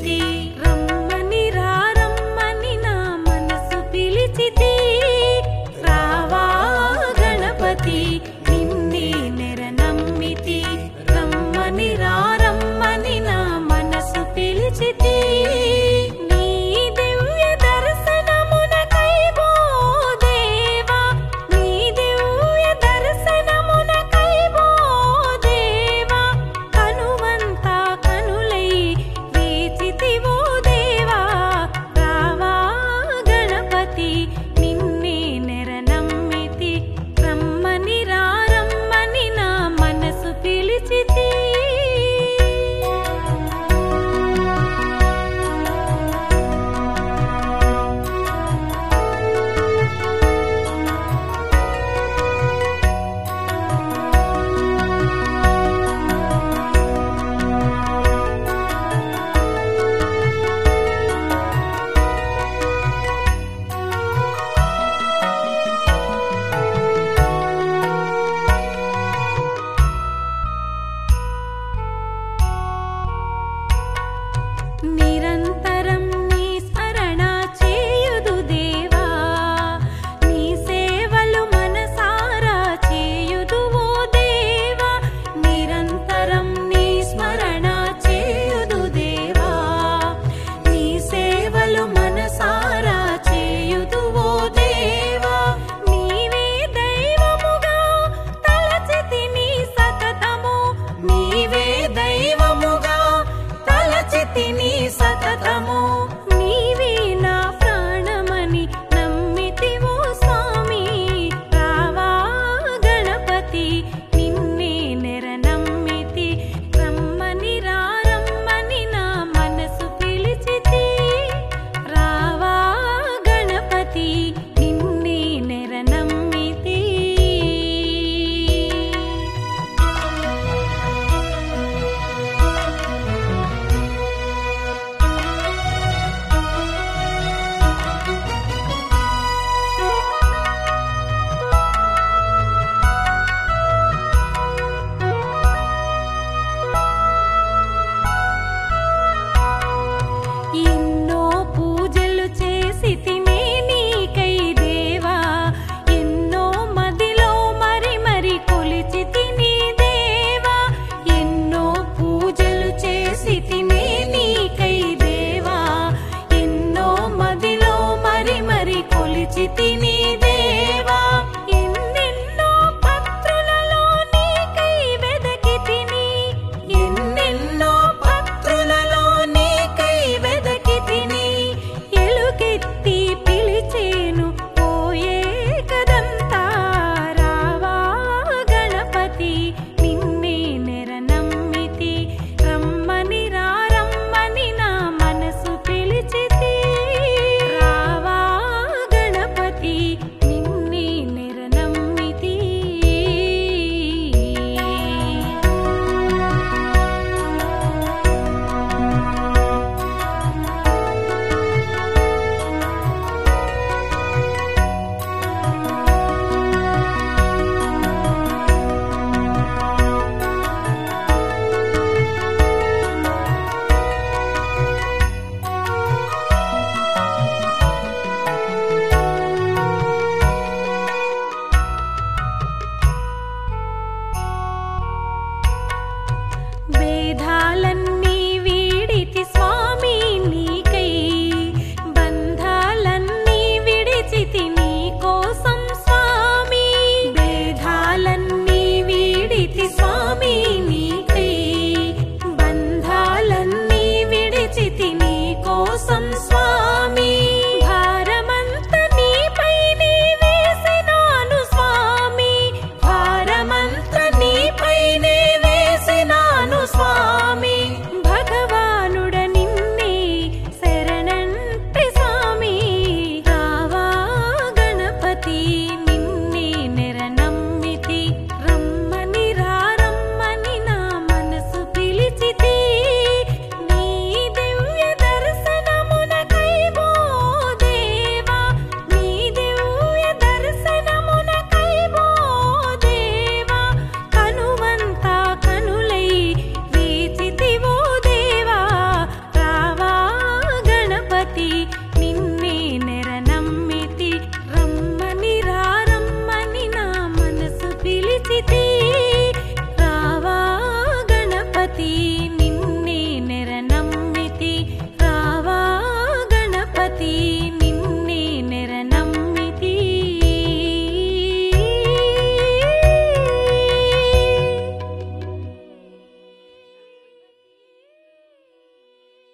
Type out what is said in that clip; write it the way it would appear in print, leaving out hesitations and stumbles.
పిలిచితి రమ్మని రమ్మని నా మనసు పిలిచితి రావా గణపతి నిన్నే నెర నమ్మితి రమ్మని రమ్మని నా మనసు పిలిచితి నీ దివ్య దర్శనమునకై ఓ దేవా నీ దివ్య దర్శనమునకై ఓ దేవా కనువంతా కనులై వేచితి ఓ దేవా రావా గణపతి నిన్నే నెర నమ్మితి రమ్మని రమ్మని నా మనసు పిలిచితి నిరంతరం నీ స్మరణ చేయుదు దేవా నీ సేవలు మనసారా చేయుదు ఓ దేవా నిరంతరం నీ స్మరణ చేయుదు దేవా నీ సేవలు మనసారా చేయుదు ఓ దేవా నీవే దైవముగా తలచితిని సతతము నీవే దైవముగా తలచితిని సతతము